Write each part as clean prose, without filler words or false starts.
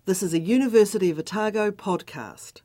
This is a University of Otago podcast.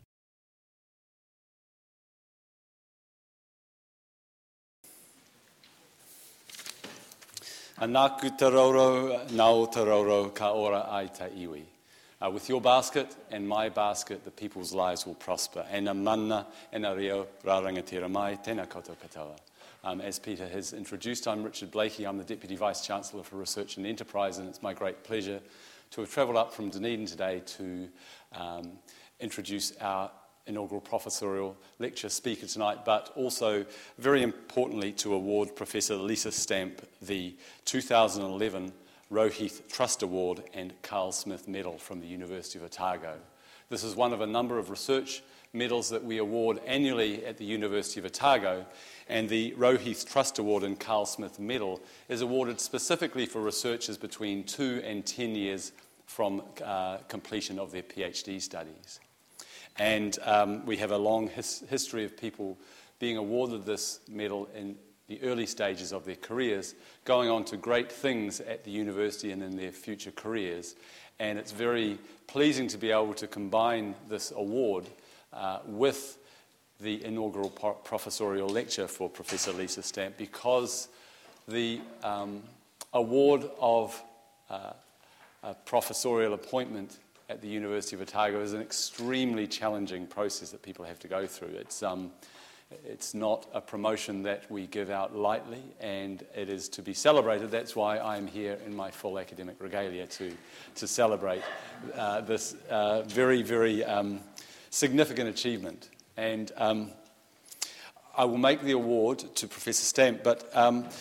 Anāku te rauro, nau te rauro, ka ora ai ta iwi. With your basket and my basket, the people's lives will prosper. E na mana, e na reo, rā rangatira mai, tēnā koutou katoa. As Peter has introduced, I'm Richard Blakey. I'm the Deputy Vice-Chancellor for Research and Enterprise, and it's my great pleasure to have travelled up from Dunedin today to introduce our inaugural professorial lecture speaker tonight, but also, very importantly, to award Professor Lisa Stamp the 2011 Roheith Trust Award and Carl Smith Medal from the University of Otago. This is one of a number of research medals that we award annually at the University of Otago, and the Roheith Trust Award and Carl Smith Medal is awarded specifically for researchers between 2 and 10 years from completion of their PhD studies. And we have a long history of people being awarded this medal in the early stages of their careers, going on to great things at the university and in their future careers. And it's very pleasing to be able to combine this award with the inaugural professorial lecture for Professor Lisa Stamp, because the award of a professorial appointment at the University of Otago is an extremely challenging process that people have to go through. It's not a promotion that we give out lightly, and it is to be celebrated. That's why I'm here in my full academic regalia to celebrate this very, very significant achievement. And I will make the award to Professor Stamp, but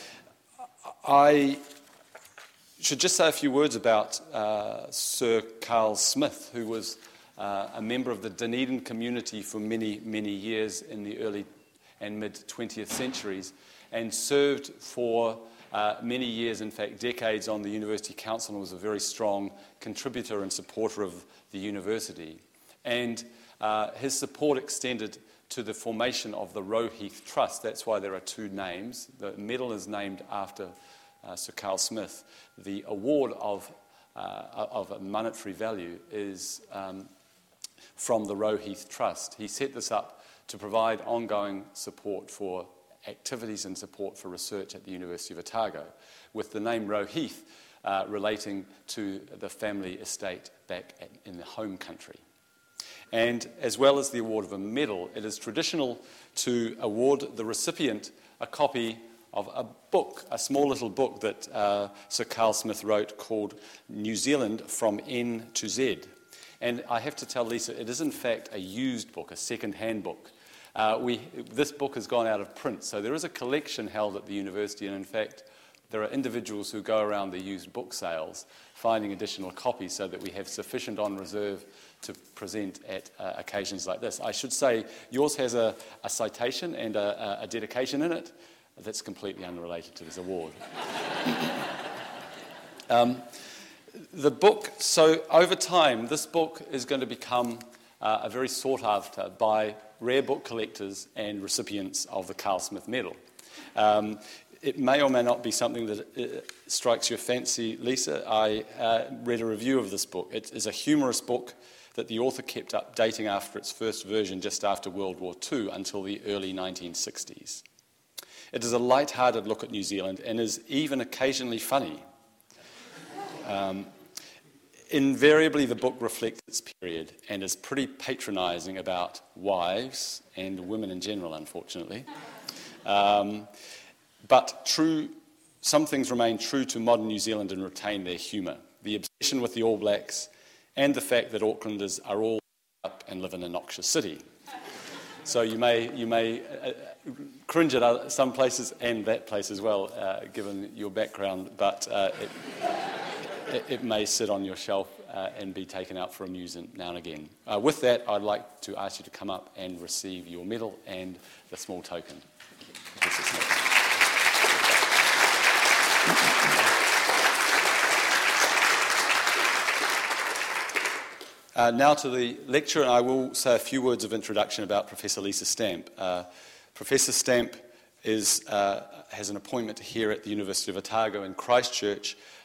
I should just say a few words about Sir Carl Smith, who was a member of the Dunedin community for many, many years in the early and mid-20th centuries, and served for many years, in fact decades, on the University Council, and was a very strong contributor and supporter of the university. And his support extended to the formation of the Roheith Trust. That's why there are two names. The medal is named after Sir Carl Smith. The award of a monetary value is from the Roheith Trust. He set this up to provide ongoing support for activities and support for research at the University of Otago, with the name Roheith relating to the family estate back in the home country. And as well as the award of a medal, it is traditional to award the recipient a copy of a book, a small little book that Sir Carl Smith wrote called New Zealand from N to Z. And I have to tell Lisa, it is in fact a used book, a second-hand book. This book has gone out of print, so there is a collection held at the university, and in fact there are individuals who go around the used book sales finding additional copies so that we have sufficient on reserve to present at occasions like this. I should say yours has a citation and a dedication in it that's completely unrelated to this award. The book, so over time, this book is going to become a very sought after by rare book collectors and recipients of the Carl Smith Medal. It may or may not be something that strikes your fancy, Lisa. I read a review of this book. It is a humorous book that the author kept up dating after its first version just after World War II until the early 1960s. It is a light-hearted look at New Zealand and is even occasionally funny. Invariably, the book reflects its period and is pretty patronising about wives and women in general, unfortunately. But some things remain true to modern New Zealand and retain their humour. The obsession with the All Blacks and the fact that Aucklanders are all up and live in a noxious city. So you may cringe at some places and that place as well, given your background, but it may sit on your shelf and be taken out for amusement now and again. With that, I'd like to ask you to come up and receive your medal and the small token. Professor Smith. Now to the lecture, and I will say a few words of introduction about Professor Lisa Stamp. Professor Stamp has an appointment here at the University of Otago in Christchurch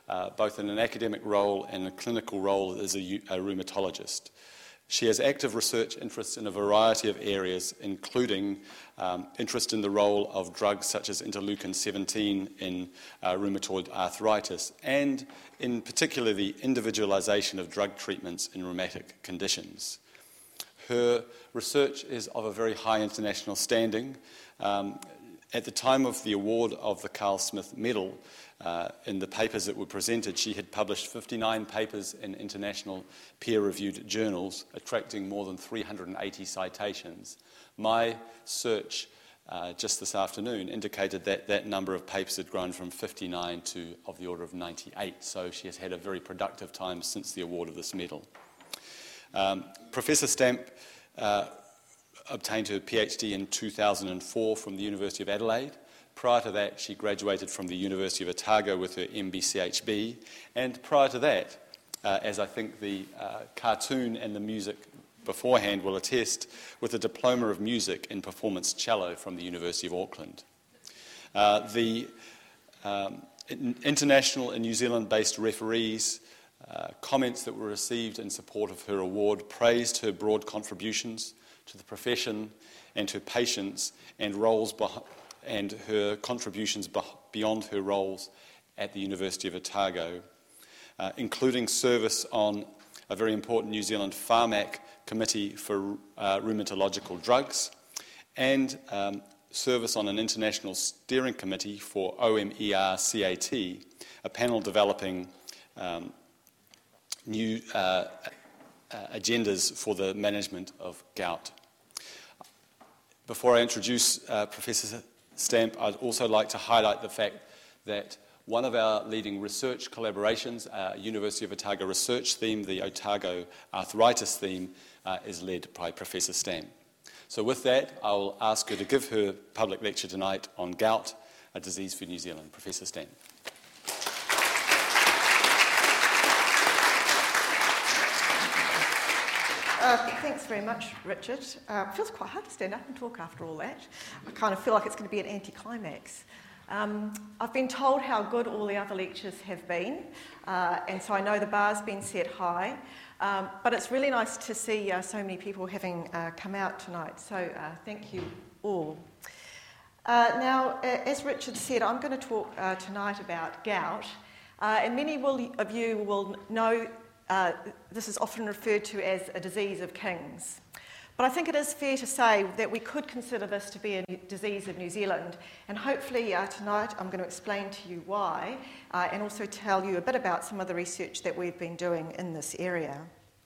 both in an academic role and a clinical role as a rheumatologist. She has active research interests in a variety of areas, including interest in the role of drugs such as interleukin-17 in rheumatoid arthritis, and in particular the individualization of drug treatments in rheumatic conditions. Her research is of a very high international standing. At the time of the award of the Carl Smith Medal, in the papers that were presented, she had published 59 papers in international peer-reviewed journals, attracting more than 380 citations. My search just this afternoon indicated that that number of papers had grown from 59 to of the order of 98, so she has had a very productive time since the award of this medal. Professor Stamp obtained her PhD in 2004 from the University of Adelaide. Prior to that, she graduated from the University of Otago with her MBCHB, and prior to that, as I think the cartoon and the music beforehand will attest, with a Diploma of Music in Performance Cello from the University of Auckland. The international and New Zealand-based referees' comments that were received in support of her award praised her broad contributions to the profession and to patients and and her contributions beyond her roles at the University of Otago, including service on a very important New Zealand Pharmac Committee for Rheumatological Drugs, and service on an international steering committee for OMER-CAT, a panel developing new agendas for the management of gout. Before I introduce Professor Stamp, I'd also like to highlight the fact that one of our leading research collaborations, University of Otago research theme, the Otago arthritis theme, is led by Professor Stamp. So with that, I'll ask her to give her public lecture tonight on gout, a disease for New Zealand. Professor Stamp. Thanks very much, Richard. It feels quite hard to stand up and talk after all that. I kind of feel like it's going to be an anticlimax. I've been told how good all the other lectures have been, and so I know the bar's been set high, but it's really nice to see so many people having come out tonight, so thank you all. Now, as Richard said, I'm going to talk tonight about gout, and many of you will know this is often referred to as a disease of kings. But I think it is fair to say that we could consider this to be a disease of New Zealand, and hopefully tonight I'm going to explain to you why, and also tell you a bit about some of the research that we've been doing in this area.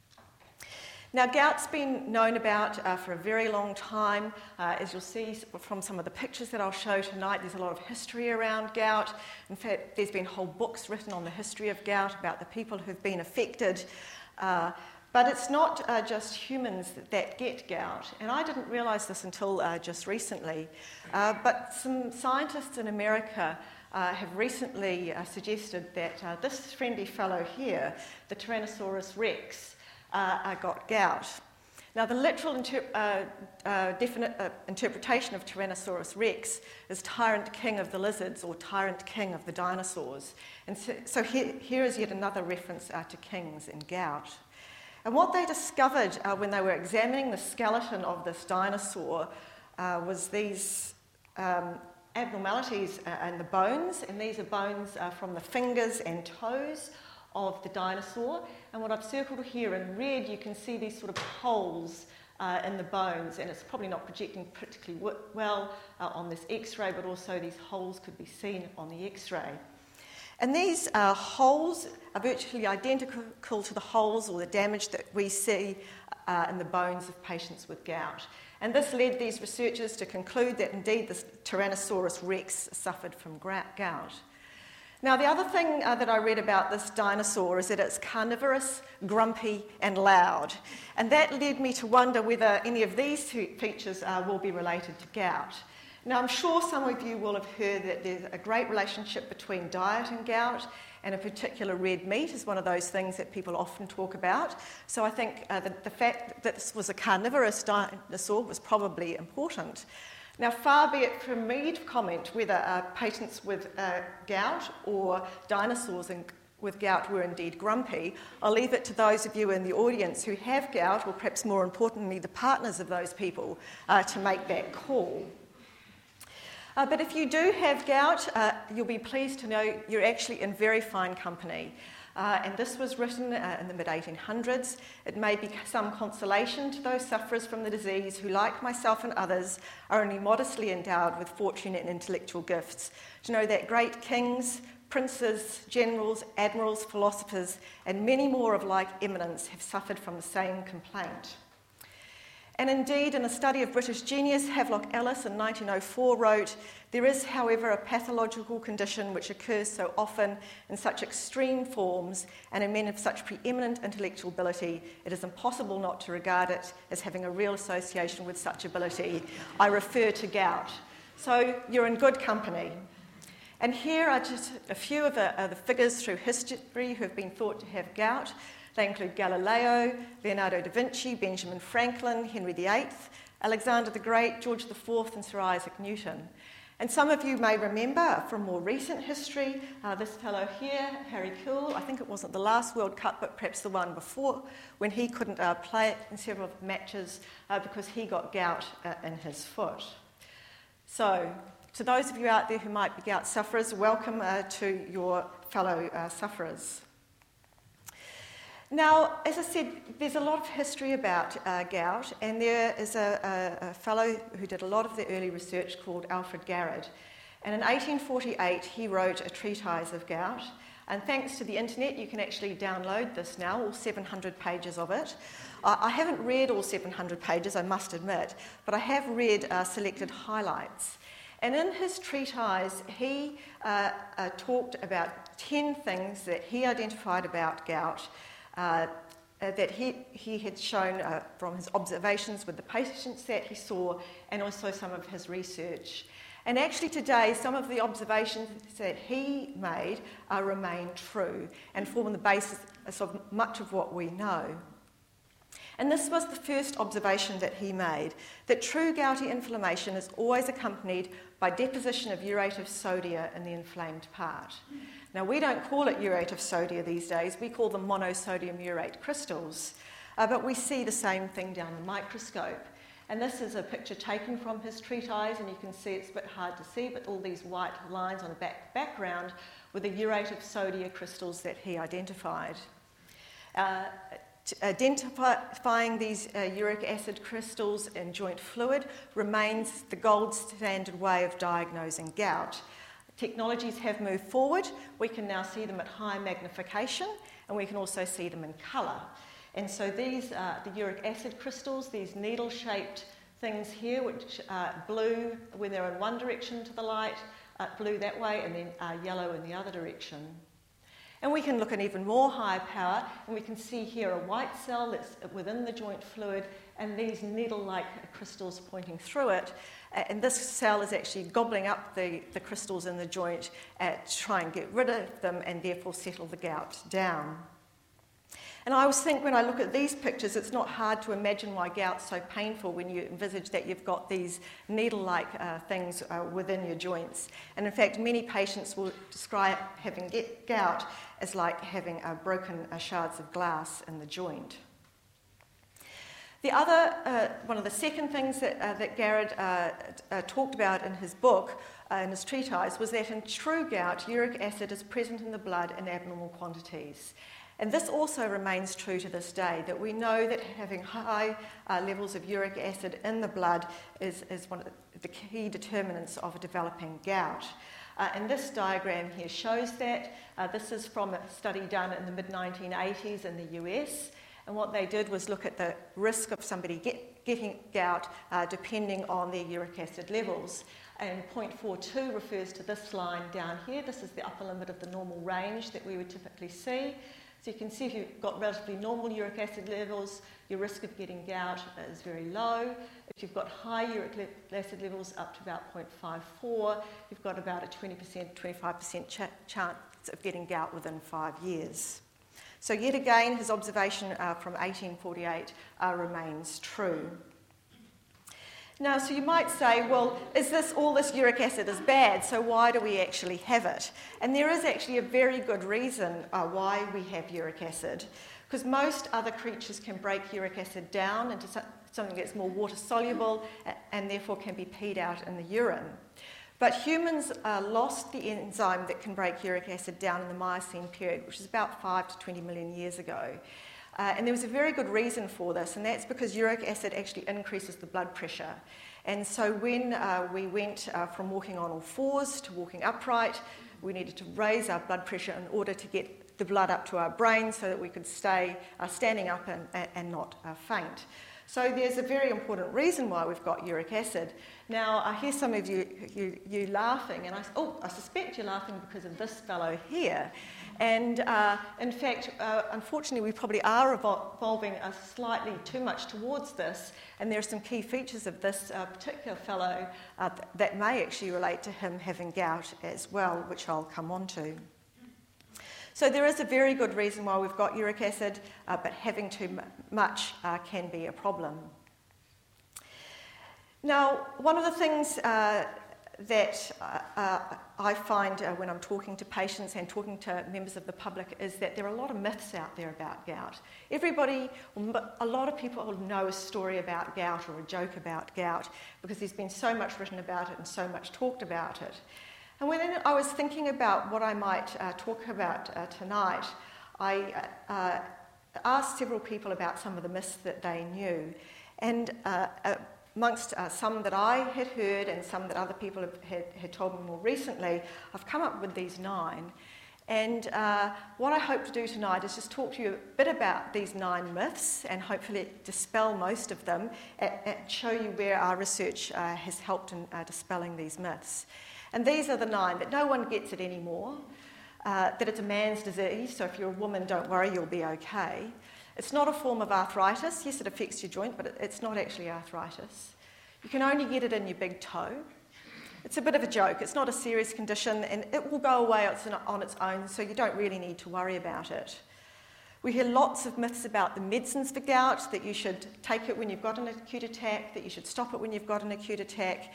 Now, gout's been known about for a very long time. As you'll see from some of the pictures that I'll show tonight, there's a lot of history around gout. In fact, there's been whole books written on the history of gout about the people who've been affected. But it's not just humans that get gout, and I didn't realise this until just recently. But some scientists in America have recently suggested that this friendly fellow here, the Tyrannosaurus rex, got gout. Now, the literal interpretation of Tyrannosaurus rex is tyrant king of the lizards or tyrant king of the dinosaurs. And so here is yet another reference to kings in gout. And what they discovered when they were examining the skeleton of this dinosaur was these abnormalities in the bones, and these are bones from the fingers and toes of the dinosaur. And what I've circled here in red, you can see these sort of holes in the bones, and it's probably not projecting particularly well on this X-ray, but also these holes could be seen on the X-ray. And these holes are virtually identical to the holes or the damage that we see in the bones of patients with gout. And this led these researchers to conclude that indeed the Tyrannosaurus rex suffered from gout. Now, the other thing that I read about this dinosaur is that it's carnivorous, grumpy, and loud. And that led me to wonder whether any of these two features will be related to gout. Now, I'm sure some of you will have heard that there's a great relationship between diet and gout, and in particular red meat is one of those things that people often talk about. So I think the fact that this was a carnivorous dinosaur was probably important. Now, far be it from me to comment whether patients with gout or dinosaurs with gout were indeed grumpy. I'll leave it to those of you in the audience who have gout, or perhaps more importantly, the partners of those people, to make that call. But if you do have gout, you'll be pleased to know you're actually in very fine company. And this was written in the mid-1800s. It may be some consolation to those sufferers from the disease who, like myself and others, are only modestly endowed with fortune and intellectual gifts, to know that great kings, princes, generals, admirals, philosophers, and many more of like eminence have suffered from the same complaint. And indeed, in a study of British genius, Havelock Ellis in 1904 wrote, "There is, however, a pathological condition which occurs so often in such extreme forms and in men of such preeminent intellectual ability, it is impossible not to regard it as having a real association with such ability. I refer to gout." So you're in good company. And here are just a few of the figures through history who have been thought to have gout. They include Galileo, Leonardo da Vinci, Benjamin Franklin, Henry VIII, Alexander the Great, George IV, and Sir Isaac Newton. And some of you may remember from more recent history, this fellow here, Harry Kewell. I think it wasn't the last World Cup, but perhaps the one before, when he couldn't play in several matches because he got gout in his foot. So, to those of you out there who might be gout sufferers, welcome to your fellow sufferers. Now, as I said, there's a lot of history about gout, and there is a fellow who did a lot of the early research called Alfred Garrod. And in 1848, he wrote a treatise of gout. And thanks to the internet, you can actually download this now, all 700 pages of it. I haven't read all 700 pages, I must admit, but I have read selected highlights. And in his treatise, he talked about 10 things that he identified about gout that he had shown from his observations with the patients that he saw, and also some of his research. And actually today, some of the observations that he made remain true and form the basis of much of what we know. And this was the first observation that he made, that true gouty inflammation is always accompanied by deposition of urate of sodia in the inflamed part. Now, we don't call it urate of sodia these days, we call them monosodium urate crystals, but we see the same thing down the microscope. And this is a picture taken from his treatise, and you can see it's a bit hard to see, but all these white lines on a background were the urate of sodia crystals that he identified. Identifying these uric acid crystals in joint fluid remains the gold standard way of diagnosing gout. Technologies have moved forward. We can now see them at high magnification, and we can also see them in colour. And so these are the uric acid crystals, these needle-shaped things here, which are blue when they're in one direction to the light, blue that way, and then yellow in the other direction. And we can look at even more high power, and we can see here a white cell that's within the joint fluid, and these needle-like crystals pointing through it. And this cell is actually gobbling up the crystals in the joint to try and get rid of them and therefore settle the gout down. And I always think when I look at these pictures, it's not hard to imagine why gout's so painful when you envisage that you've got these needle-like things within your joints. And in fact, many patients will describe having gout as like having broken shards of glass in the joint. The other, one of the second things that Garrod talked about in his book, in his treatise, was that in true gout, uric acid is present in the blood in abnormal quantities. And this also remains true to this day, that we know that having high levels of uric acid in the blood is one of the key determinants of developing gout. And this diagram here shows that. This is from a study done in the mid-1980s in the US. And what they did was look at the risk of somebody getting gout depending on their uric acid levels. And 0.42 refers to this line down here. This is the upper limit of the normal range that we would typically see. So you can see if you've got relatively normal uric acid levels, your risk of getting gout is very low. If you've got high uric acid levels up to about 0.54, you've got about a 20%, 25% chance of getting gout within 5 years. So yet again, his observation from 1848 remains true. Now, so you might say, well, all this uric acid is bad, so why do we actually have it? And there is actually a very good reason why we have uric acid, because most other creatures can break uric acid down into something that's more water-soluble and therefore can be peed out in the urine. But humans lost the enzyme that can break uric acid down in the Miocene period, which is about 5 to 20 million years ago. And there was a very good reason for this, and that's because uric acid actually increases the blood pressure. And so when we went from walking on all fours to walking upright, we needed to raise our blood pressure in order to get the blood up to our brain so that we could stay standing up and not faint. So there's a very important reason why we've got uric acid. Now, I hear some of you laughing, and I suspect you're laughing because of this fellow here. And in fact, unfortunately, we probably are evolving slightly too much towards this, and there are some key features of this particular fellow that may actually relate to him having gout as well, which I'll come on to. So there is a very good reason why we've got uric acid, but having too much can be a problem. Now, one of the things that I find when I'm talking to patients and talking to members of the public is that there are a lot of myths out there about gout. A lot of people know a story about gout or a joke about gout because there's been so much written about it and so much talked about it. And when I was thinking about what I might talk about tonight, I asked several people about some of the myths that they knew. And amongst some that I had heard and some that other people had told me more recently, I've come up with these 9. And what I hope to do tonight is just talk to you a bit about these 9 myths and hopefully dispel most of them and show you where our research has helped in dispelling these myths. And these are the 9: that no one gets it anymore, that it's a man's disease, so if you're a woman, don't worry, you'll be okay. It's not a form of arthritis. Yes, it affects your joint, but it's not actually arthritis. You can only get it in your big toe. It's a bit of a joke. It's not a serious condition, and it will go away on its own, so you don't really need to worry about it. We hear lots of myths about the medicines for gout, that you should take it when you've got an acute attack, that you should stop it when you've got an acute attack,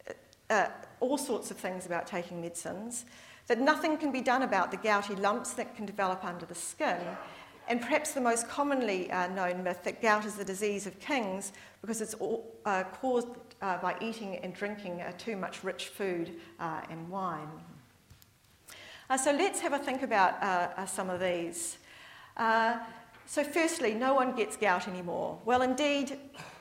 all sorts of things about taking medicines, that nothing can be done about the gouty lumps that can develop under the skin, and perhaps the most commonly known myth that gout is the disease of kings because it's caused by eating and drinking too much rich food and wine. So let's have a think about some of these. So firstly, no one gets gout anymore. Well, indeed,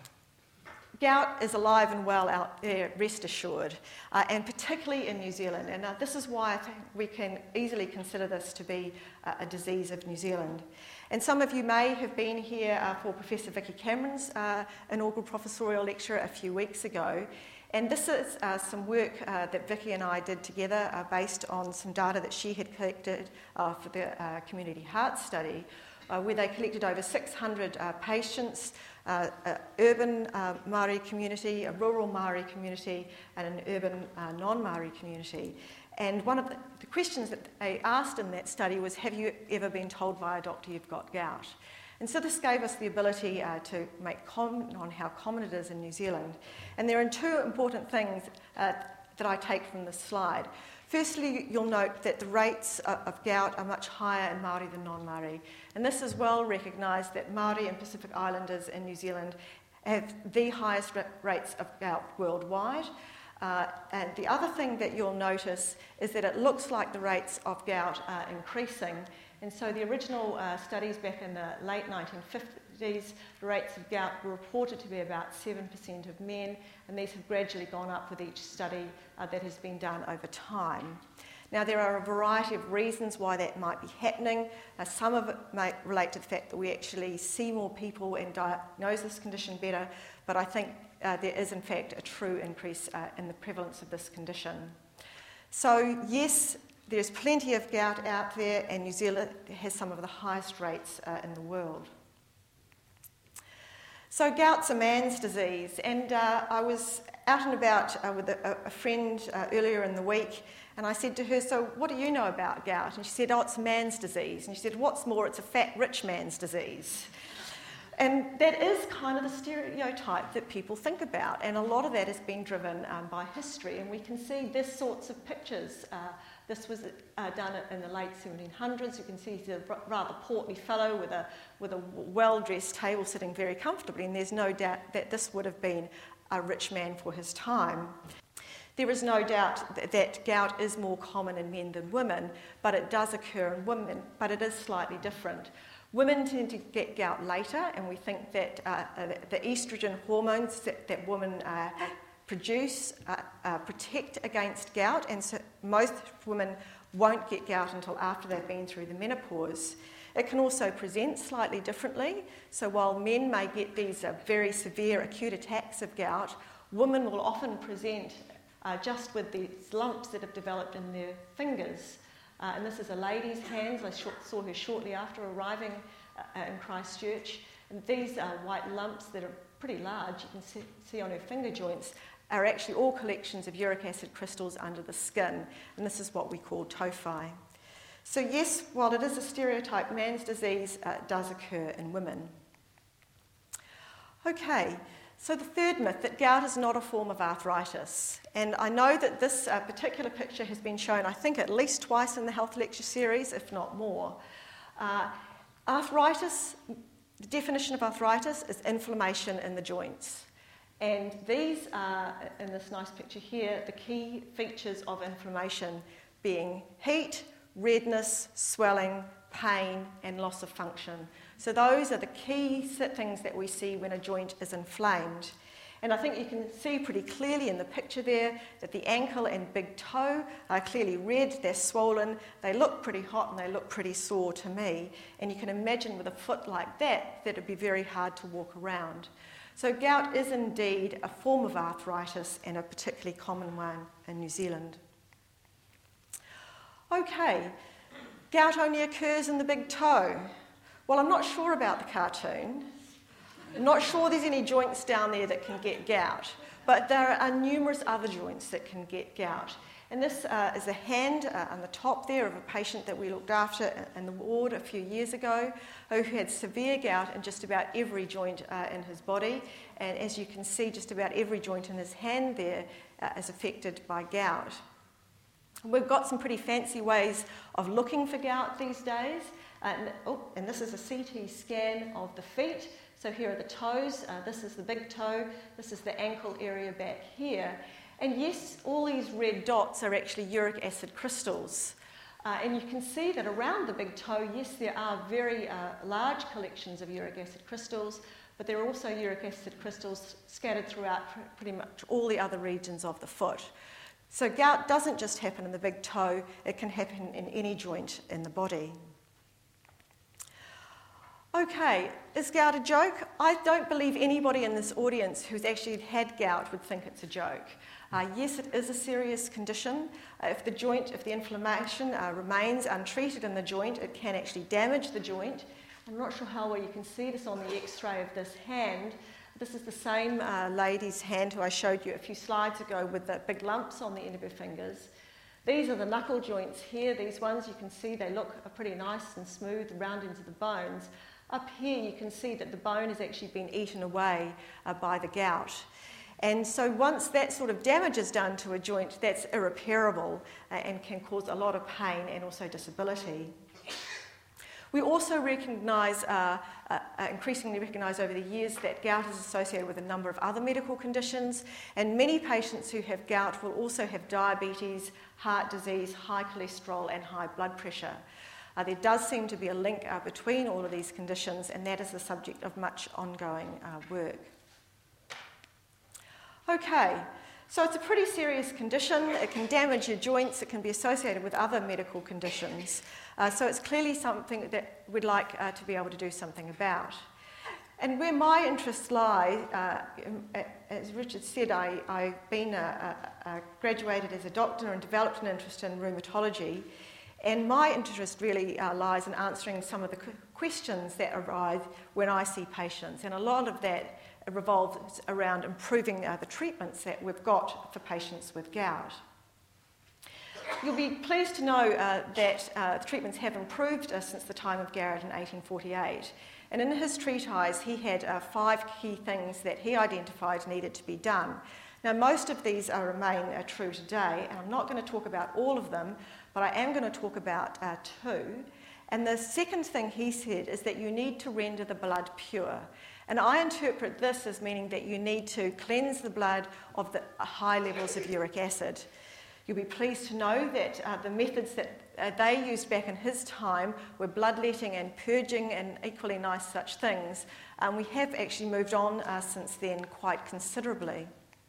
gout is alive and well out there, rest assured, and particularly in New Zealand. And this is why I think we can easily consider this to be a disease of New Zealand. And some of you may have been here for Professor Vicky Cameron's inaugural professorial lecture a few weeks ago. And this is some work that Vicky and I did together based on some data that she had collected for the Community Heart Study, where they collected over 600 patients, urban Māori community, a rural Māori community, and an urban non-Māori community. And one of the questions that they asked in that study was, have you ever been told by a doctor you've got gout? And so this gave us the ability to make comment on how common it is in New Zealand. And there are 2 important things that I take from this slide. Firstly, you'll note that the rates of gout are much higher in Māori than non-Māori. And this is well recognised that Māori and Pacific Islanders in New Zealand have the highest rates of gout worldwide. And the other thing that you'll notice is that it looks like the rates of gout are increasing. And so the original studies back in the late 1950s, the rates of gout were reported to be about 7% of men, and these have gradually gone up with each study that has been done over time. Now, there are a variety of reasons why that might be happening. Some of it might relate to the fact that we actually see more people and diagnose this condition better, but I think there is, in fact, a true increase in the prevalence of this condition. So, yes, there's plenty of gout out there, and New Zealand has some of the highest rates in the world. So gout's a man's disease, and I was out and about with a friend earlier in the week, and I said to her, so what do you know about gout? And she said, oh, it's a man's disease. And she said, what's more, it's a fat, rich man's disease. And that is kind of the stereotype that people think about, and a lot of that has been driven by history, and we can see this sorts of pictures. This was done in the late 1700s. You can see he's a rather portly fellow with a well-dressed table sitting very comfortably, and there's no doubt that this would have been a rich man for his time. There is no doubt that gout is more common in men than women, but it does occur in women, but it is slightly different. Women tend to get gout later, and we think that the estrogen hormones that women produce protect against gout, and so most women won't get gout until after they've been through the menopause. It can also present slightly differently, so while men may get these very severe acute attacks of gout, women will often present just with these lumps that have developed in their fingers. And this is a lady's hands. I saw her shortly after arriving in Christchurch. And these white lumps that are pretty large, you can see on her finger joints, are actually all collections of uric acid crystals under the skin. And this is what we call tophi. So yes, while it is a stereotype, man's disease does occur in women. Okay. So the third myth, that gout is not a form of arthritis. And I know that this particular picture has been shown, I think, at least twice in the Health Lecture series, if not more. Arthritis, the definition of arthritis is inflammation in the joints. And these are, in this nice picture here, the key features of inflammation being heat, redness, swelling, pain, and loss of function. So those are the key things that we see when a joint is inflamed. And I think you can see pretty clearly in the picture there that the ankle and big toe are clearly red, they're swollen, they look pretty hot and they look pretty sore to me. And you can imagine with a foot like that, that it'd be very hard to walk around. So gout is indeed a form of arthritis, and a particularly common one in New Zealand. Okay, gout only occurs in the big toe. Well, I'm not sure about the cartoon. I'm not sure there's any joints down there that can get gout, but there are numerous other joints that can get gout. And this is a hand on the top there of a patient that we looked after in the ward a few years ago, who had severe gout in just about every joint in his body. And as you can see, just about every joint in his hand there is affected by gout. We've got some pretty fancy ways of looking for gout these days. And this is a CT scan of the feet. So here are the toes. This is the big toe. This is the ankle area back here. And yes, all these red dots are actually uric acid crystals. And you can see that around the big toe, yes, there are very large collections of uric acid crystals, but there are also uric acid crystals scattered throughout pretty much all the other regions of the foot. So gout doesn't just happen in the big toe, it can happen in any joint in the body. Okay, is gout a joke? I don't believe anybody in this audience who's actually had gout would think it's a joke. Yes, it is a serious condition. If the inflammation remains untreated in the joint, it can actually damage the joint. I'm not sure how well you can see this on the x-ray of this hand. This is the same lady's hand who I showed you a few slides ago with the big lumps on the end of her fingers. These are the knuckle joints here. These ones you can see they look pretty nice and smooth, round into the bones. Up here you can see that the bone has actually been eaten away by the gout. And so once that sort of damage is done to a joint, that's irreparable and can cause a lot of pain and also disability. We also increasingly recognise over the years that gout is associated with a number of other medical conditions, and many patients who have gout will also have diabetes, heart disease, high cholesterol and high blood pressure. There does seem to be a link between all of these conditions, and that is the subject of much ongoing work. Okay, so it's a pretty serious condition. It can damage your joints. It can be associated with other medical conditions. So it's clearly something that we'd like to be able to do something about. And where my interests lie, as Richard said, I've been graduated as a doctor and developed an interest in rheumatology. And my interest really lies in answering some of the questions that arise when I see patients. And a lot of that revolves around improving the treatments that we've got for patients with gout. You'll be pleased to know that the treatments have improved since the time of Garrett in 1848. And in his treatise, he had 5 key things that he identified needed to be done. Now, most of these remain true today, and I'm not going to talk about all of them, but I am going to talk about 2. And the second thing he said is that you need to render the blood pure. And I interpret this as meaning that you need to cleanse the blood of the high levels of uric acid. You'll be pleased to know that the methods that they used back in his time were bloodletting and purging and equally nice such things. We have actually moved on since then quite considerably.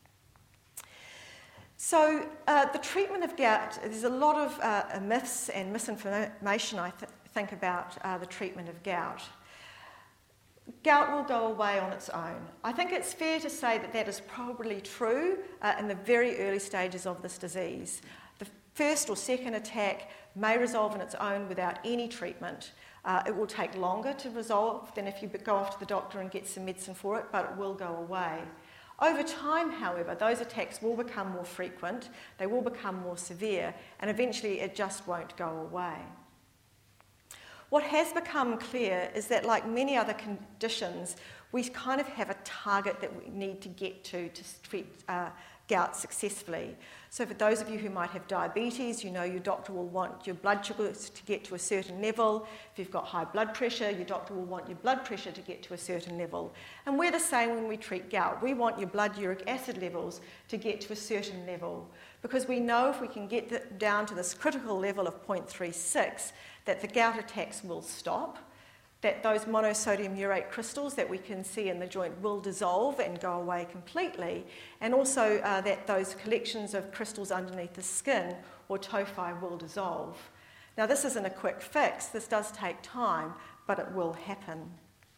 So the treatment of gout, there's a lot of myths and misinformation, I think, about the treatment of gout. Gout will go away on its own. I think it's fair to say that that is probably true in the very early stages of this disease. The first or second attack may resolve on its own without any treatment. It will take longer to resolve than if you go off to the doctor and get some medicine for it, but it will go away. Over time, however, those attacks will become more frequent, they will become more severe, and eventually it just won't go away. What has become clear is that, like many other conditions, we kind of have a target that we need to get to treat gout successfully. So for those of you who might have diabetes, you know your doctor will want your blood sugars to get to a certain level. If you've got high blood pressure, your doctor will want your blood pressure to get to a certain level. And we're the same when we treat gout. We want your blood uric acid levels to get to a certain level, because we know if we can get down to this critical level of 0.36, that the gout attacks will stop, that those monosodium urate crystals that we can see in the joint will dissolve and go away completely, and also that those collections of crystals underneath the skin, or tophi, will dissolve. Now, this isn't a quick fix. This does take time, but it will happen.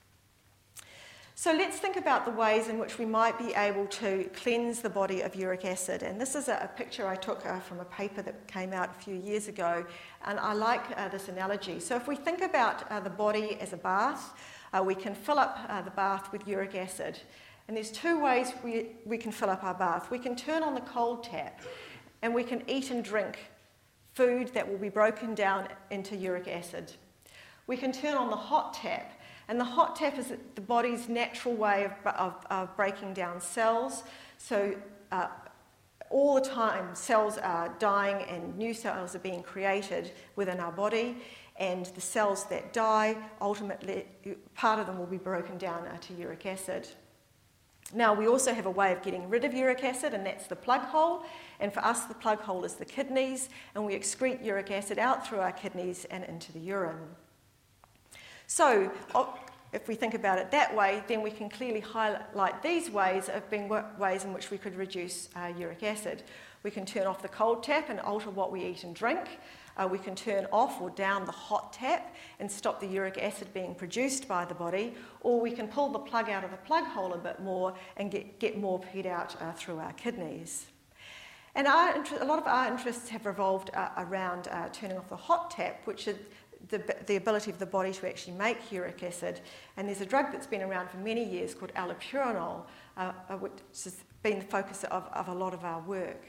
So let's think about the ways in which we might be able to cleanse the body of uric acid. And this is a picture I took from a paper that came out a few years ago, and I like this analogy. So if we think about the body as a bath, we can fill up the bath with uric acid. And there's 2 ways we can fill up our bath. We can turn on the cold tap, and we can eat and drink food that will be broken down into uric acid. We can turn on the hot tap, and the hot tap is the body's natural way of breaking down cells. So all the time, cells are dying and new cells are being created within our body. And the cells that die, ultimately, part of them will be broken down to uric acid. Now, we also have a way of getting rid of uric acid, and that's the plug hole. And for us, the plug hole is the kidneys, and we excrete uric acid out through our kidneys and into the urine. So, if we think about it that way, then we can clearly highlight these ways of being ways in which we could reduce uric acid. We can turn off the cold tap and alter what we eat and drink. We can turn off or down the hot tap and stop the uric acid being produced by the body, or we can pull the plug out of the plug hole a bit more and get more peed out through our kidneys. And a lot of our interests have revolved around turning off the hot tap, which is the ability of the body to actually make uric acid. And there's a drug that's been around for many years called allopurinol, which has been the focus of a lot of our work.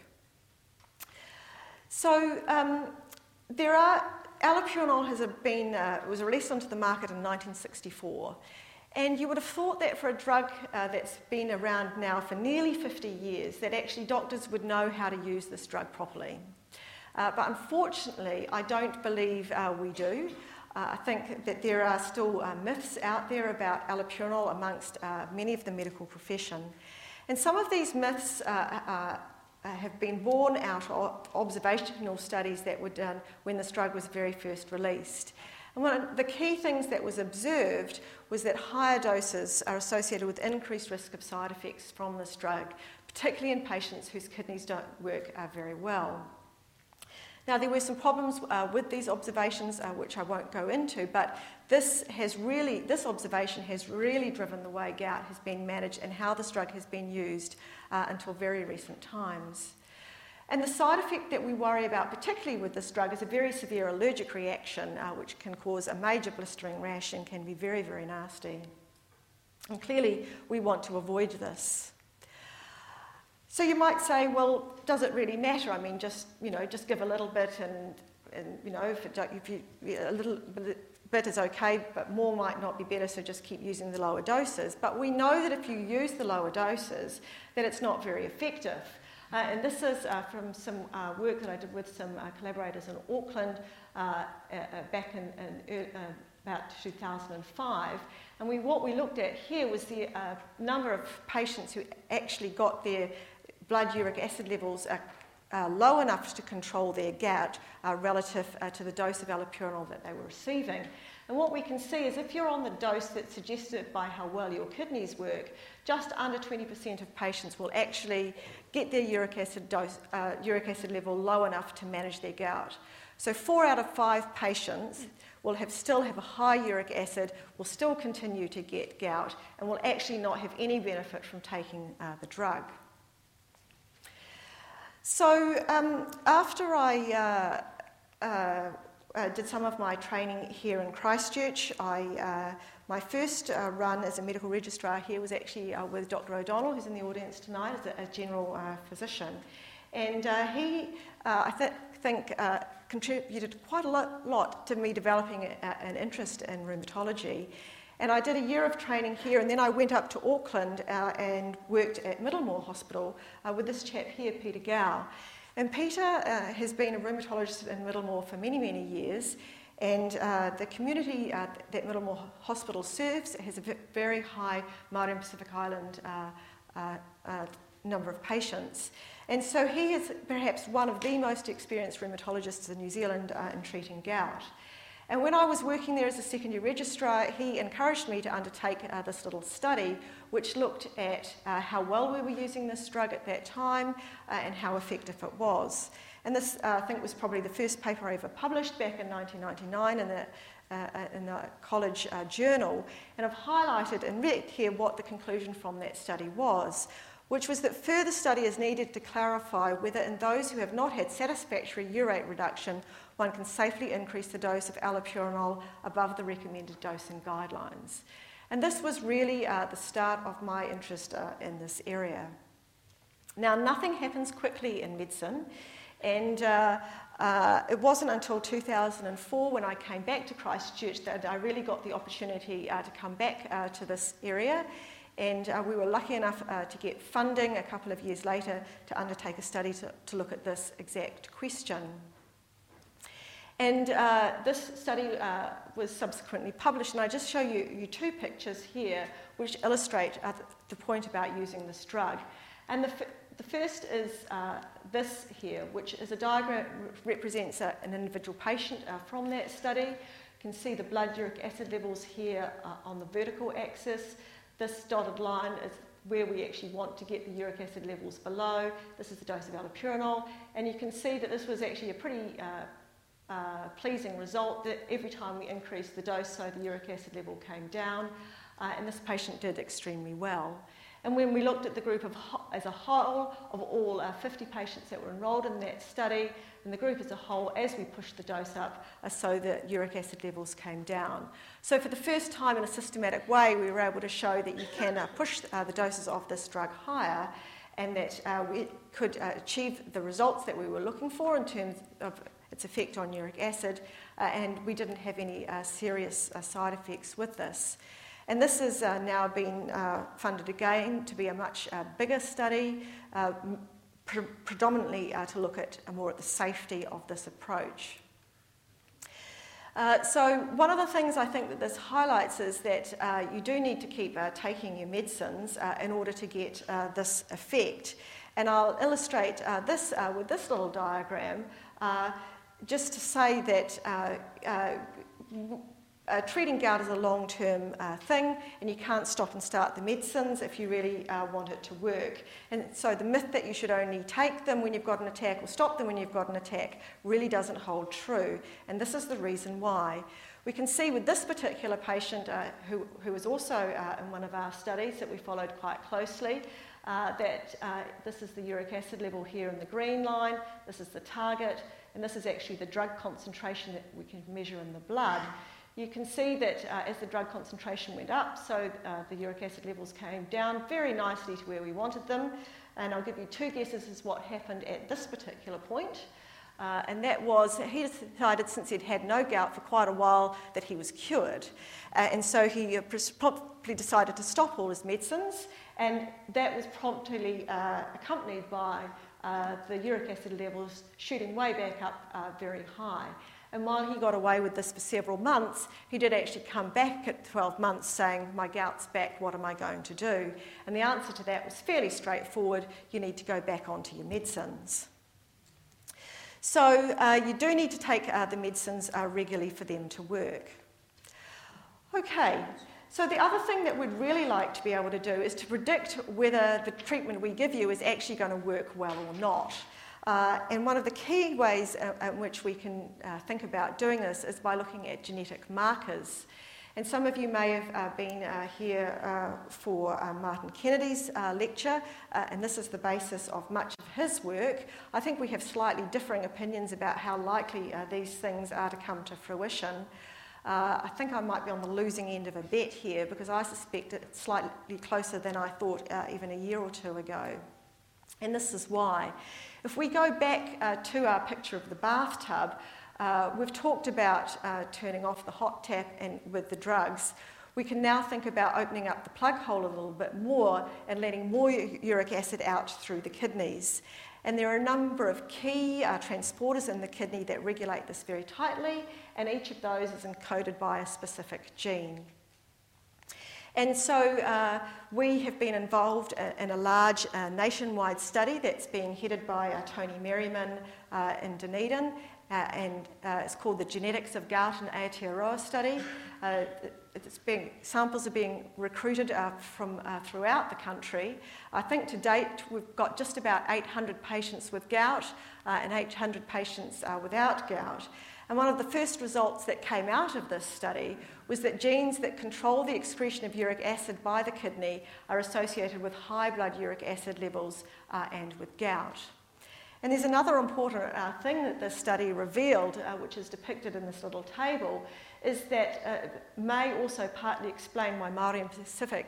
So allopurinol was released onto the market in 1964. And you would have thought that for a drug that's been around now for nearly 50 years, that actually doctors would know how to use this drug properly. But unfortunately, I don't believe we do. I think that there are still myths out there about allopurinol amongst many of the medical profession. And some of these myths have been born out of observational studies that were done when this drug was very first released. And one of the key things that was observed was that higher doses are associated with increased risk of side effects from this drug, particularly in patients whose kidneys don't work very well. Now, there were some problems with these observations, which I won't go into, but this observation has really driven the way gout has been managed and how this drug has been used until very recent times. And the side effect that we worry about, particularly with this drug, is a very severe allergic reaction, which can cause a major blistering rash and can be very, very nasty. And clearly, we want to avoid this. So you might say, well, does it really matter? I mean, just give a little bit, and if you a little bit is okay, but more might not be better, so just keep using the lower doses. But we know that if you use the lower doses, that it's not very effective. And this is from some work that I did with some collaborators in Auckland back in about 2005. And what we looked at here was the number of patients who actually got their blood uric acid levels low enough to control their gout relative to the dose of allopurinol that they were receiving. And what we can see is if you're on the dose that's suggested by how well your kidneys work, just under 20% of patients will actually get their uric acid level low enough to manage their gout. So 4 out of 5 patients will still have a high uric acid, will still continue to get gout, and will actually not have any benefit from taking the drug. So after I did some of my training here in Christchurch, my first run as a medical registrar here was actually with Dr. O'Donnell, who's in the audience tonight, as a general physician. And he, I think, contributed quite a lot to me developing an interest in rheumatology. And I did a year of training here, and then I went up to Auckland and worked at Middlemore Hospital with this chap here, Peter Gow. And Peter has been a rheumatologist in Middlemore for many, many years, and the community that Middlemore Hospital serves has a very high Māori and Pacific Island number of patients. And so he is perhaps one of the most experienced rheumatologists in New Zealand in treating gout. And when I was working there as a secondary registrar, he encouraged me to undertake this little study, which looked at how well we were using this drug at that time and how effective it was. And this, I think, was probably the first paper I ever published back in 1999 in the college journal. And I've highlighted in red here what the conclusion from that study was, which was that further study is needed to clarify whether in those who have not had satisfactory urate reduction, one can safely increase the dose of allopurinol above the recommended dosing guidelines. And this was really the start of my interest in this area. Now, nothing happens quickly in medicine, and it wasn't until 2004 when I came back to Christchurch that I really got the opportunity to come back to this area. And we were lucky enough to get funding a couple of years later to undertake a study to look at this exact question. And this study was subsequently published, and I just show you 2 pictures here which illustrate the point about using this drug. And the first is this here, which is a diagram which represents an individual patient from that study. You can see the blood uric acid levels here on the vertical axis. This dotted line is where we actually want to get the uric acid levels below. This is the dose of allopurinol, and you can see that this was actually a pretty pleasing result, that every time we increased the dose, so the uric acid level came down, and this patient did extremely well. And when we looked at the group as a whole of all 50 patients that were enrolled in that study, and the group as a whole, as we pushed the dose up, so the uric acid levels came down. So for the first time in a systematic way, we were able to show that you can push the doses of this drug higher, and that we could achieve the results that we were looking for in terms of its effect on uric acid, and we didn't have any serious side effects with this. And this has now been funded again to be a much bigger study, predominantly to look at more at the safety of this approach. So one of the things I think that this highlights is that you do need to keep taking your medicines in order to get this effect. And I'll illustrate this with this little diagram, just to say that treating gout is a long-term thing, and you can't stop and start the medicines if you really want it to work. And so the myth that you should only take them when you've got an attack or stop them when you've got an attack really doesn't hold true, and this is the reason why. We can see with this particular patient who was also in one of our studies that we followed quite closely, that this is the uric acid level here in the green line, this is the target, and this is actually the drug concentration that we can measure in the blood. You can see that as the drug concentration went up, so the uric acid levels came down very nicely to where we wanted them. And I'll give you 2 guesses as what happened at this particular point. And that was, he decided since he'd had no gout for quite a while that he was cured. And so he promptly decided to stop all his medicines, and that was promptly accompanied by the uric acid levels shooting way back up very high. And while he got away with this for several months, he did actually come back at 12 months saying, my gout's back, what am I going to do? And the answer to that was fairly straightforward, you need to go back onto your medicines. So you do need to take the medicines regularly for them to work. Okay, so the other thing that we'd really like to be able to do is to predict whether the treatment we give you is actually going to work well or not. And one of the key ways in which we can think about doing this is by looking at genetic markers. And some of you may have been here for Martin Kennedy's lecture, and this is the basis of much of his work. I think we have slightly differing opinions about how likely these things are to come to fruition. I think I might be on the losing end of a bet here because I suspect it's slightly closer than I thought even a year or two ago. And this is why. If we go back to our picture of the bathtub, we've talked about turning off the hot tap and with the drugs. We can now think about opening up the plug hole a little bit more and letting more uric acid out through the kidneys. And there are a number of key transporters in the kidney that regulate this very tightly, and each of those is encoded by a specific gene. And so we have been involved in a large nationwide study that's being headed by Tony Merriman in Dunedin, and it's called the Genetics of Gout and Aotearoa Study. Samples are being recruited from throughout the country. I think to date we've got just about 800 patients with gout and 800 patients without gout. And one of the first results that came out of this study was that genes that control the excretion of uric acid by the kidney are associated with high blood uric acid levels and with gout. And there's another important thing that this study revealed, which is depicted in this little table, is that may also partly explain why Māori and Pacific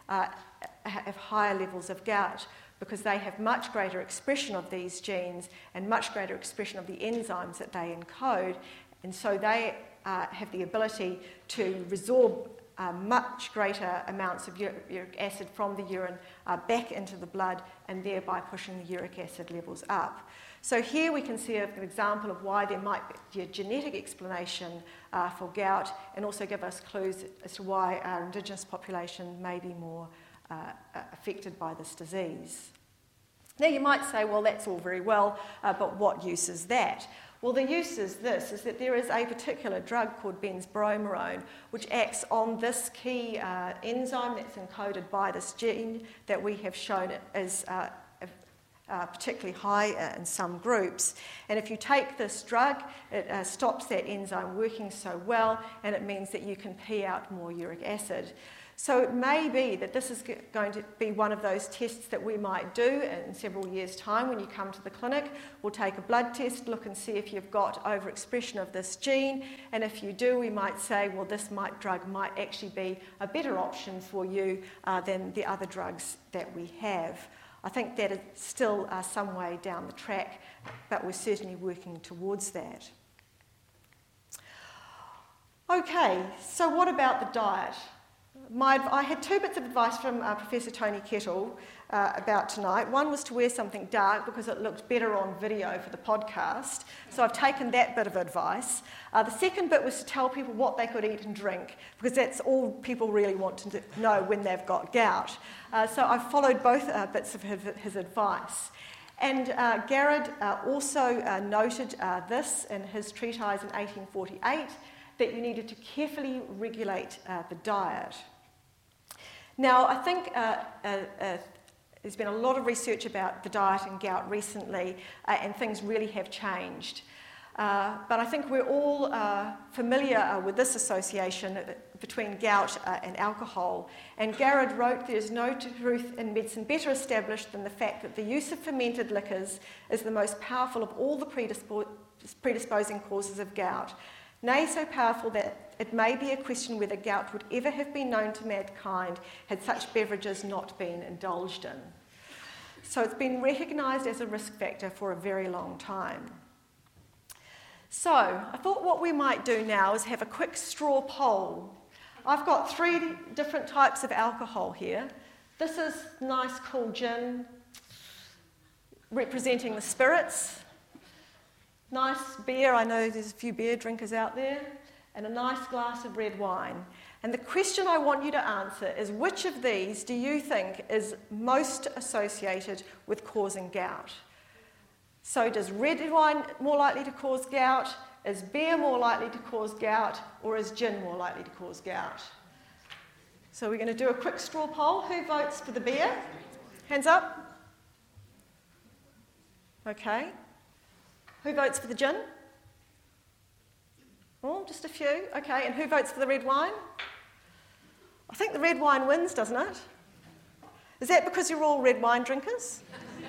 have higher levels of gout, because they have much greater expression of these genes and much greater expression of the enzymes that they encode, and so they have the ability to resorb much greater amounts of uric acid from the urine back into the blood, and thereby pushing the uric acid levels up. So here we can see an example of why there might be a genetic explanation for gout, and also give us clues as to why our Indigenous population may be more affected by this disease. Now you might say, well, that's all very well, but what use is that? Well, the use is this, is that there is a particular drug called benzbromarone, which acts on this key enzyme that's encoded by this gene that we have shown as particularly high in some groups. And if you take this drug, it stops that enzyme working so well, and it means that you can pee out more uric acid. So it may be that this is going to be one of those tests that we might do in several years' time when you come to the clinic. We'll take a blood test, look and see if you've got overexpression of this gene, and if you do, we might say, well, this drug might actually be a better option for you than the other drugs that we have. I think that is still some way down the track, but we're certainly working towards that. Okay, so what about the diet? I had two bits of advice from Professor Tony Kettle about tonight. One was to wear something dark because it looked better on video for the podcast. So I've taken that bit of advice. The second bit was to tell people what they could eat and drink, because that's all people really want to know when they've got gout. So I've followed both bits of his advice. And Garrod also noted this in his treatise in 1848, that you needed to carefully regulate the diet. Now, I think there's been a lot of research about the diet and gout recently, and things really have changed. But I think we're all familiar with this association between gout and alcohol. And Garrod wrote, "There is no truth in medicine better established than the fact that the use of fermented liquors is the most powerful of all the predisposing causes of gout. Nay, so powerful that it may be a question whether gout would ever have been known to mankind had such beverages not been indulged in." So it's been recognised as a risk factor for a very long time. So I thought what we might do now is have a quick straw poll. I've got 3 different types of alcohol here. This is nice cool gin, representing the spirits. Nice beer, I know there's a few beer drinkers out there, and a nice glass of red wine. And the question I want you to answer is, which of these do you think is most associated with causing gout? So does red wine more likely to cause gout? Is beer more likely to cause gout? Or is gin more likely to cause gout? So we're going to do a quick straw poll. Who votes for the beer? Hands up. Okay. Who votes for the gin? Oh, just a few. Okay, and who votes for the red wine? I think the red wine wins, doesn't it? Is that because you're all red wine drinkers?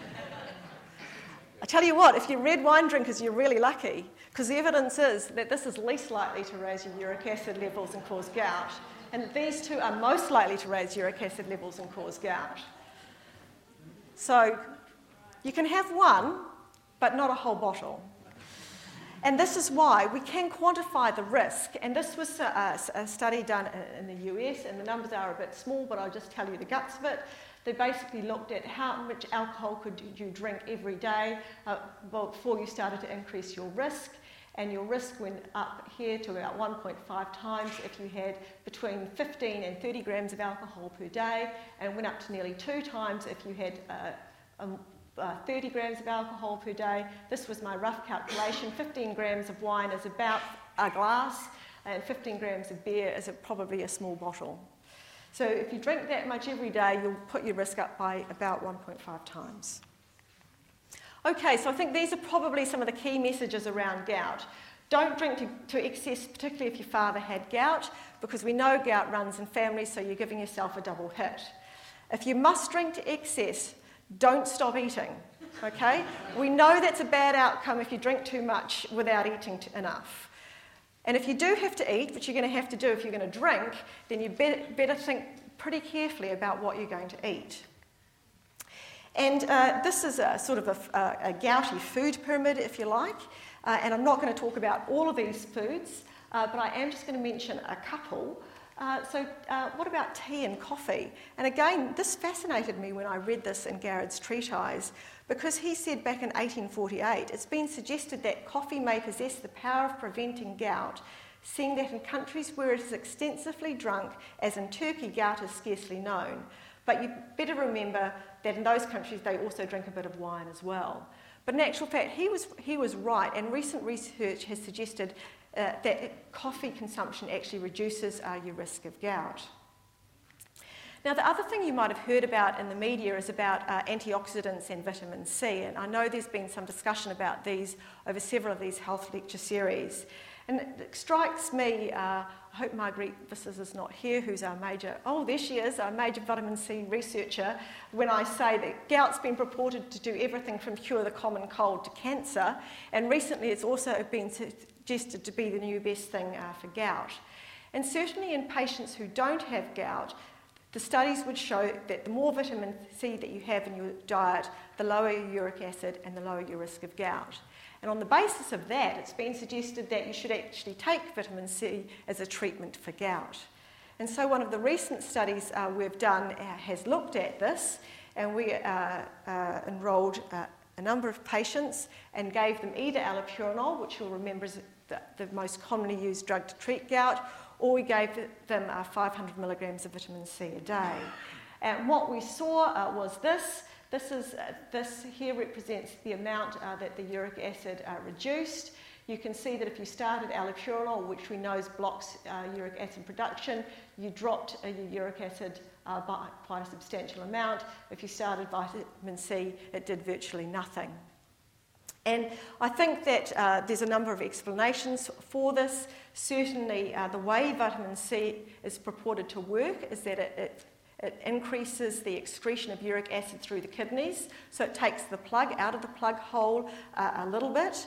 I tell you what, if you're red wine drinkers, you're really lucky, because the evidence is that this is least likely to raise your uric acid levels and cause gout, and these 2 are most likely to raise uric acid levels and cause gout. So you can have 1, but not a whole bottle. And this is why we can quantify the risk, and this was a study done in the US, and the numbers are a bit small, but I'll just tell you the guts of it. They basically looked at how much alcohol could you drink every day before you started to increase your risk, and your risk went up here to about 1.5 times if you had between 15 and 30 grams of alcohol per day, and went up to nearly 2 times if you had 30 grams of alcohol per day. This was my rough calculation. 15 grams of wine is about a glass, and 15 grams of beer is probably a small bottle. So if you drink that much every day, you'll put your risk up by about 1.5 times. Okay, so I think these are probably some of the key messages around gout. Don't drink to excess, particularly if your father had gout, because we know gout runs in families, so you're giving yourself a double hit. If you must drink to excess, don't stop eating, okay? We know that's a bad outcome if you drink too much without eating enough. And if you do have to eat, which you're going to have to do if you're going to drink, then you better think pretty carefully about what you're going to eat. And this is a sort of a gouty food pyramid, if you like. And I'm not going to talk about all of these foods, but I am just going to mention a couple. So what about tea and coffee? And again, this fascinated me when I read this in Garrett's treatise, because he said back in 1848, it's been suggested that coffee may possess the power of preventing gout, seeing that in countries where it is extensively drunk, as in Turkey, gout is scarcely known. But you better remember that in those countries they also drink a bit of wine as well. But in actual fact, he was right, and recent research has suggested that coffee consumption actually reduces your risk of gout. Now, the other thing you might have heard about in the media is about antioxidants and vitamin C, and I know there's been some discussion about these over several of these health lecture series. And it strikes me, I hope Marguerite Vissers is not here, who's our major, there she is, our major vitamin C researcher, when I say that gout's been purported to do everything from cure the common cold to cancer, and recently it's also been suggested to be the new best thing for gout. And certainly in patients who don't have gout, the studies would show that the more vitamin C that you have in your diet, the lower your uric acid and the lower your risk of gout. And on the basis of that, it's been suggested that you should actually take vitamin C as a treatment for gout. And so one of the recent studies we've done has looked at this, and we enrolled a number of patients and gave them either allopurinol, which you'll remember is the most commonly used drug to treat gout, or we gave them 500 milligrams of vitamin C a day. And what we saw was this. This here represents the amount that the uric acid reduced. You can see that if you started allopurinol, which we know blocks uric acid production, you dropped your uric acid by quite a substantial amount. If you started vitamin C, it did virtually nothing. And I think that there's a number of explanations for this. Certainly, the way vitamin C is purported to work is that it increases the excretion of uric acid through the kidneys, so it takes the plug out of the plug hole a little bit.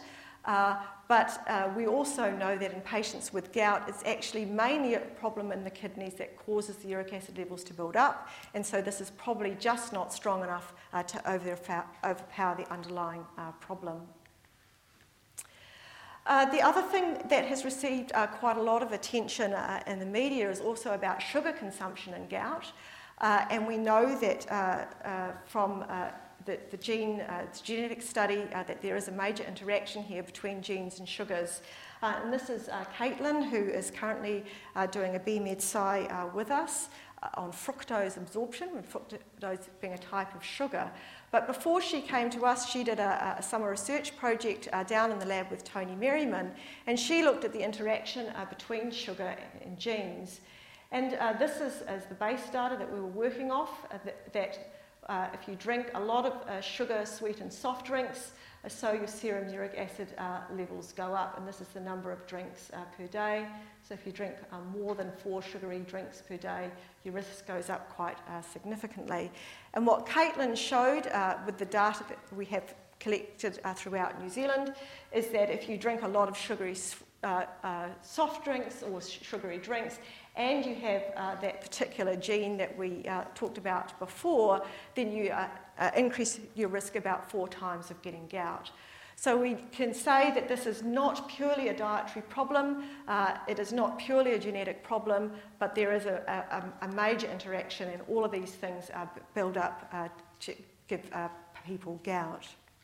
But we also know that in patients with gout, it's actually mainly a problem in the kidneys that causes the uric acid levels to build up, and so this is probably just not strong enough to overpower the underlying problem. The other thing that has received quite a lot of attention in the media is also about sugar consumption in gout. And we know that from the genetic study that there is a major interaction here between genes and sugars. And this is Caitlin, who is currently doing a BMed Sci with us on fructose absorption, and fructose being a type of sugar. But before she came to us, she did a summer research project down in the lab with Tony Merriman, and she looked at the interaction between sugar and genes. And this is the base data that we were working off, that if you drink a lot of sugar-sweetened soft drinks, so your serum uric acid levels go up, and this is the number of drinks per day. So if you drink more than 4 sugary drinks per day, your risk goes up quite significantly. And what Caitlin showed with the data that we have collected throughout New Zealand is that if you drink a lot of sugary soft drinks or sugary drinks, and you have that particular gene that we talked about before, then you increase your risk about 4 times of getting gout. So we can say that this is not purely a dietary problem, it is not purely a genetic problem, but there is a major interaction, and all of these things build up to give people gout.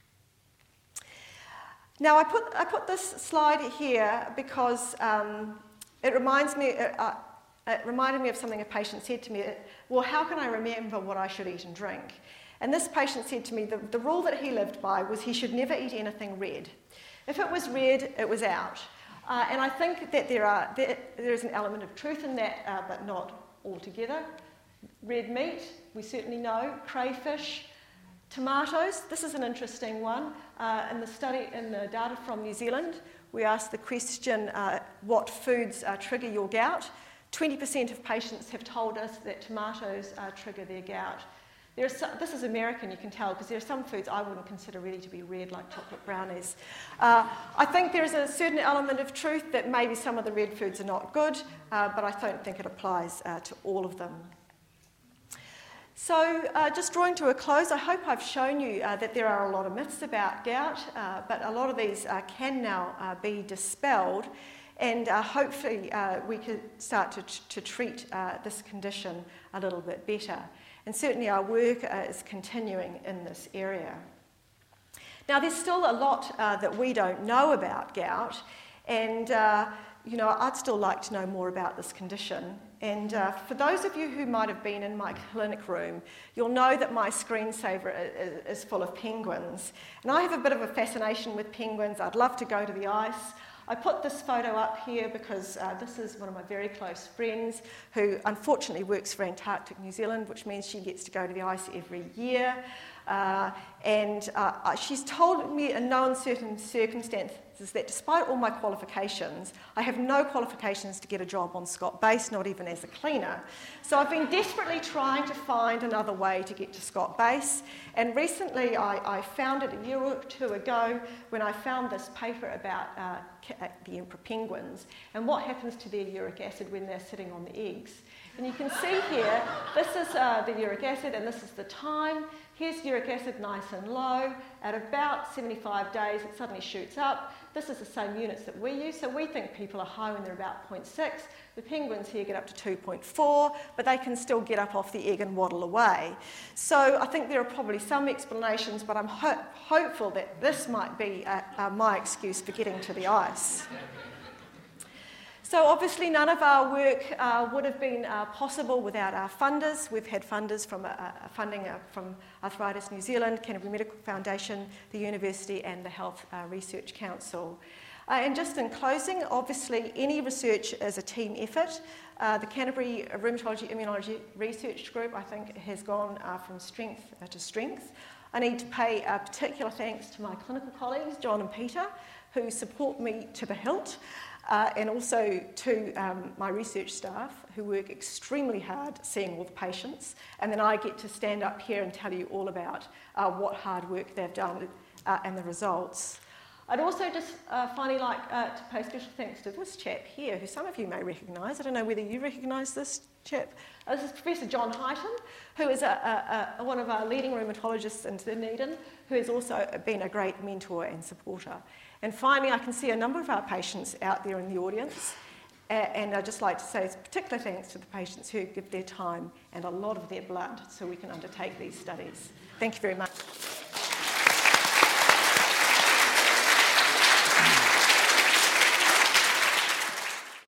Now I put this slide here because it reminded me of something a patient said to me. Well, how can I remember what I should eat and drink? And this patient said to me the rule that he lived by was he should never eat anything red. If it was red, it was out. And I think that there is an element of truth in that, but not altogether. Red meat, we certainly know. Crayfish, tomatoes, this is an interesting one. In the data from New Zealand, we asked the question, what foods trigger your gout? 20% of patients have told us that tomatoes trigger their gout. This is American, you can tell, because there are some foods I wouldn't consider really to be red, like chocolate brownies. I think there's a certain element of truth that maybe some of the red foods are not good, but I don't think it applies to all of them. So just drawing to a close, I hope I've shown you that there are a lot of myths about gout, but a lot of these can now be dispelled, and hopefully we could start to treat this condition a little bit better. And certainly our work is continuing in this area. Now there's still a lot that we don't know about gout, and I'd still like to know more about this condition. And for those of you who might have been in my clinic room, you'll know that my screensaver is full of penguins. And I have a bit of a fascination with penguins. I'd love to go to the ice. I put this photo up here because this is one of my very close friends who unfortunately works for Antarctic New Zealand, which means she gets to go to the ice every year. And she's told me in no uncertain circumstances that despite all my qualifications, I have no qualifications to get a job on Scott Base, not even as a cleaner. So I've been desperately trying to find another way to get to Scott Base. And recently I found it a year or two ago when I found this paper about the emperor penguins and what happens to their uric acid when they're sitting on the eggs. And you can see here, this is the uric acid and this is the time. Here's uric acid nice and low. At about 75 days, it suddenly shoots up. This is the same units that we use, so we think people are high when they're about 0.6. The penguins here get up to 2.4, but they can still get up off the egg and waddle away. So I think there are probably some explanations, but I'm hopeful that this might be my excuse for getting to the ice. So obviously none of our work would have been possible without our funders. We've had funders from funding from Arthritis New Zealand, Canterbury Medical Foundation, the University and the Health Research Council. And just in closing, obviously any research is a team effort. The Canterbury Rheumatology Immunology Research Group, I think, has gone from strength to strength. I need to pay particular thanks to my clinical colleagues, John and Peter, who support me to the hilt. And also to my research staff who work extremely hard seeing all the patients, and then I get to stand up here and tell you all about what hard work they've done and the results. I'd also just finally like to pay special thanks to this chap here, who some of you may recognise. I don't know whether you recognise this chap. This is Professor John Highton, who is one of our leading rheumatologists in Dunedin, who has also been a great mentor and supporter. And finally, I can see a number of our patients out there in the audience, and I'd just like to say particular thanks to the patients who give their time and a lot of their blood so we can undertake these studies. Thank you very much.